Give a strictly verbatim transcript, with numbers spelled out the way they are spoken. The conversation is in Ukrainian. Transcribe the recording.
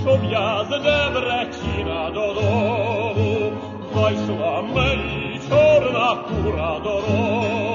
щоб я з Дебречина додому, зайшла мені чорна кура дорогу.